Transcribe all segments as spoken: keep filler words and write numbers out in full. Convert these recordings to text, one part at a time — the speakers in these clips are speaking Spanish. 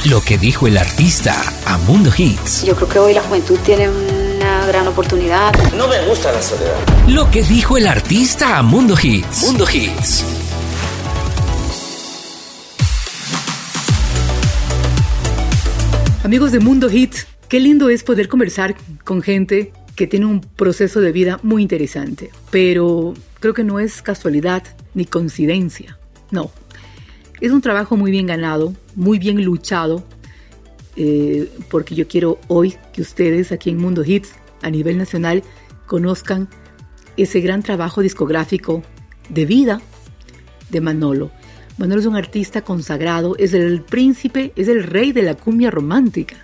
Lo que dijo el artista a Mundo Hits. Yo creo que hoy la juventud tiene una gran oportunidad. No me gusta la soledad. Lo que dijo el artista a Mundo Hits. Mundo Hits. Amigos de Mundo Hits, qué lindo es poder conversar con gente que tiene un proceso de vida muy interesante. Pero creo que no es casualidad ni coincidencia. No. Es un trabajo muy bien ganado, muy bien luchado, eh, porque yo quiero hoy que ustedes aquí en Mundo Hits, a nivel nacional, conozcan ese gran trabajo discográfico de vida de Manolo. Manolo es un artista consagrado, es el príncipe, es el rey de la cumbia romántica,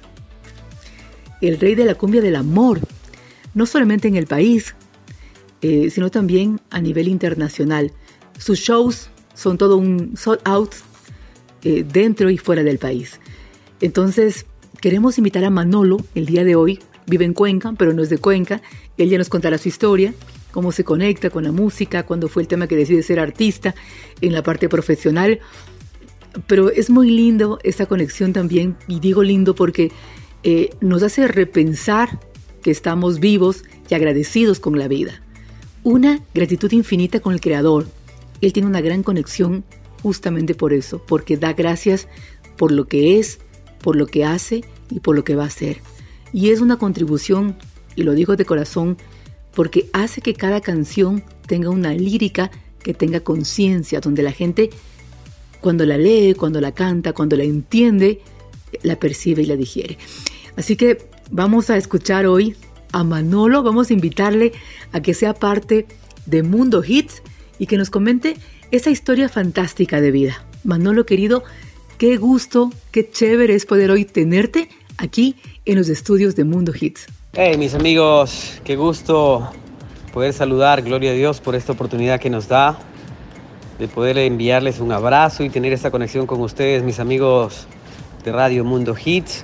el rey de la cumbia del amor, no solamente en el país, eh, sino también a nivel internacional. Sus shows son todo un sold out eh, dentro y fuera del país. Entonces, queremos invitar a Manolo el día de hoy. Vive en Cuenca, pero no es de Cuenca. Él ya nos contará su historia, cómo se conecta con la música, cuándo fue el tema que decide ser artista en la parte profesional. Pero es muy lindo esta conexión también, y digo lindo porque eh, nos hace repensar que estamos vivos y agradecidos con la vida. Una gratitud infinita con el Creador. Él tiene una gran conexión justamente por eso, porque da gracias por lo que es, por lo que hace y por lo que va a hacer. Y es una contribución, y lo digo de corazón, porque hace que cada canción tenga una lírica que tenga conciencia, donde la gente, cuando la lee, cuando la canta, cuando la entiende, la percibe y la digiere. Así que vamos a escuchar hoy a Manolo, vamos a invitarle a que sea parte de Mundo Hits y que nos comente esa historia fantástica de vida. Manolo, querido, qué gusto, qué chévere es poder hoy tenerte aquí en los estudios de Mundo Hits. Hey, mis amigos, qué gusto poder saludar, gloria a Dios por esta oportunidad que nos da de poder enviarles un abrazo y tener esta conexión con ustedes, mis amigos de Radio Mundo Hits.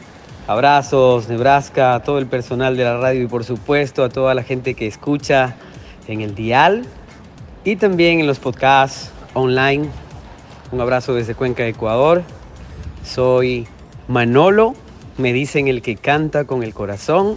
Abrazos, Nebraska, a todo el personal de la radio y por supuesto a toda la gente que escucha en el dial y también en los podcasts online. Un abrazo desde Cuenca, Ecuador. Soy Manolo, me dicen el que canta con el corazón.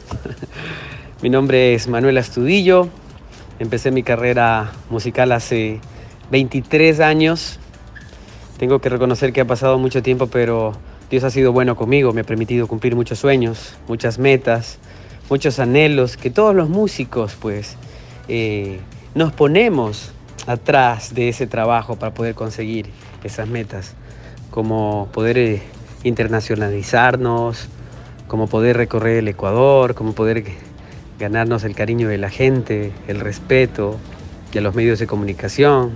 Mi nombre es Manuel Astudillo. Empecé mi carrera musical hace veintitrés años. Tengo que reconocer que ha pasado mucho tiempo, pero Dios ha sido bueno conmigo. Me ha permitido cumplir muchos sueños, muchas metas, muchos anhelos que todos los músicos pues eh, nos ponemos atrás de ese trabajo para poder conseguir esas metas, como poder eh, internacionalizarnos, como poder recorrer el Ecuador, como poder ganarnos el cariño de la gente, el respeto y a los medios de comunicación.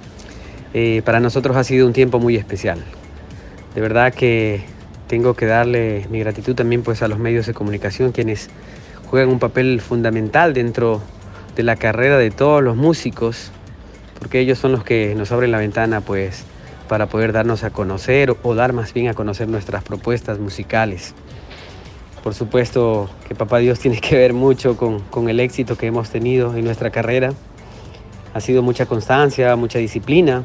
Eh, para nosotros ha sido un tiempo muy especial. De verdad que tengo que darle mi gratitud también pues a los medios de comunicación, quienes juegan un papel fundamental dentro de la carrera de todos los músicos, porque ellos son los que nos abren la ventana pues para poder darnos a conocer o dar más bien a conocer nuestras propuestas musicales. Por supuesto que Papá Dios tiene que ver mucho con, con el éxito que hemos tenido en nuestra carrera. Ha sido mucha constancia, mucha disciplina.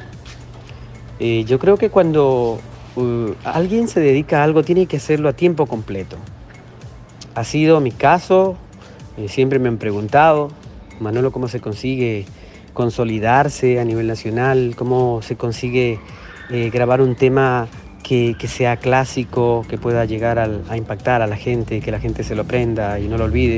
Eh, yo creo que cuando uh, alguien se dedica a algo tiene que hacerlo a tiempo completo. Ha sido mi caso, eh, siempre me han preguntado, Manolo, ¿cómo se consigue consolidarse a nivel nacional? ¿Cómo se consigue eh, grabar un tema que, que sea clásico, que pueda llegar al, a impactar a la gente, que la gente se lo aprenda y no lo olvide?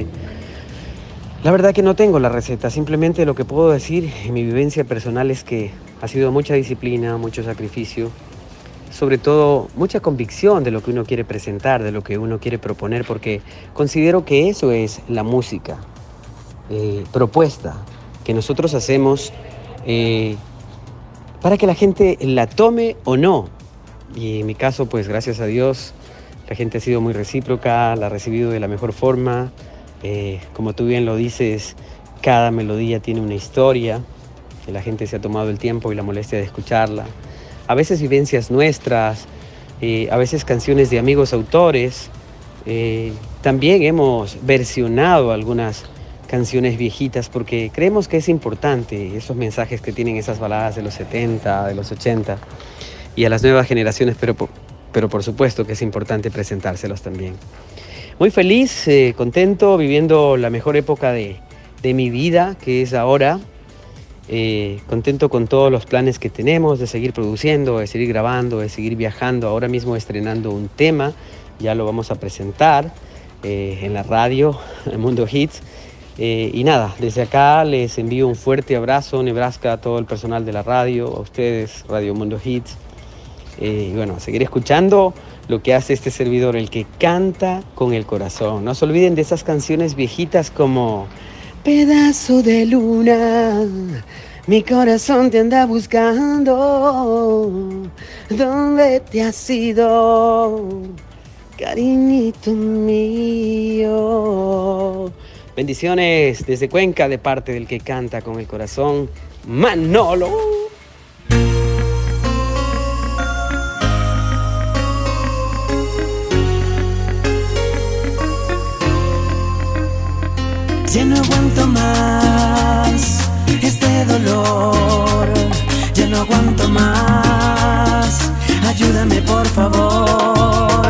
La verdad que no tengo la receta, simplemente lo que puedo decir en mi vivencia personal es que ha sido mucha disciplina, mucho sacrificio, sobre todo mucha convicción de lo que uno quiere presentar, de lo que uno quiere proponer, porque considero que eso es la música, eh, propuesta que nosotros hacemos eh, para que la gente la tome o no. Y en mi caso, pues gracias a Dios, la gente ha sido muy recíproca, la ha recibido de la mejor forma. Eh, como tú bien lo dices, cada melodía tiene una historia, que la gente se ha tomado el tiempo y la molestia de escucharla. A veces vivencias nuestras, eh, a veces canciones de amigos autores. Eh, también hemos versionado algunas canciones viejitas porque creemos que es importante esos mensajes que tienen esas baladas de los setenta, de los ochenta y a las nuevas generaciones, pero pero por supuesto que es importante presentárselos también. Muy feliz, eh, contento, viviendo la mejor época de, de mi vida, que es ahora. Eh, contento con todos los planes que tenemos, de seguir produciendo, de seguir grabando, de seguir viajando. Ahora mismo estrenando un tema, ya lo vamos a presentar eh, en la radio, en Mundo Hits. Eh, y nada, desde acá les envío un fuerte abrazo, Nebraska, a todo el personal de la radio, a ustedes, Radio Mundo Hits. Eh, y bueno, a seguir escuchando lo que hace este servidor, el que canta con el corazón. No se olviden de esas canciones viejitas como Pedazo de luna, mi corazón te anda buscando. ¿Dónde te has ido, cariñito mío? Bendiciones desde Cuenca de parte del que canta con el corazón, Manolo. Ya no aguanto más este dolor, ya no aguanto más, ayúdame por favor.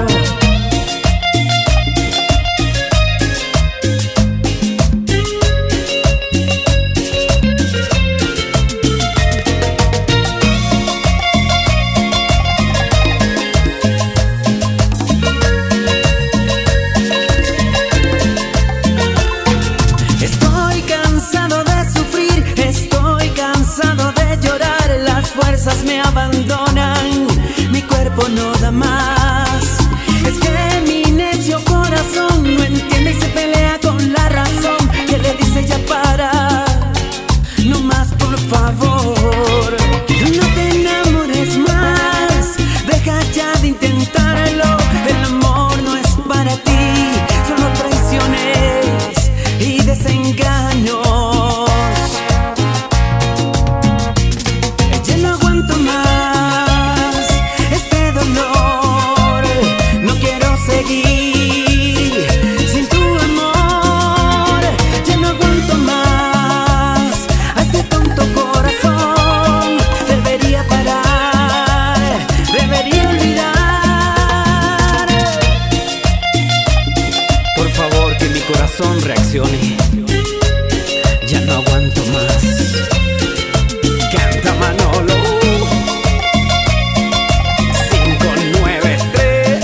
Me abandonan, mi cuerpo no da más. Es que mi necio corazón no entiende y se pelea con la razón, que le dice ya para, no más por favor. No te enamores más, deja ya de intentarlo. El amor no es para ti, solo traiciones y desengaños. Reaccione, ya no aguanto más. Canta Manolo. cinco nueve tres.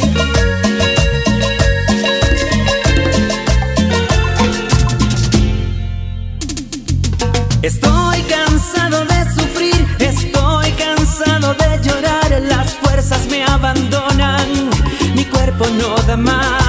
Estoy cansado de sufrir, estoy cansado de llorar. Las fuerzas me abandonan, mi cuerpo no da más.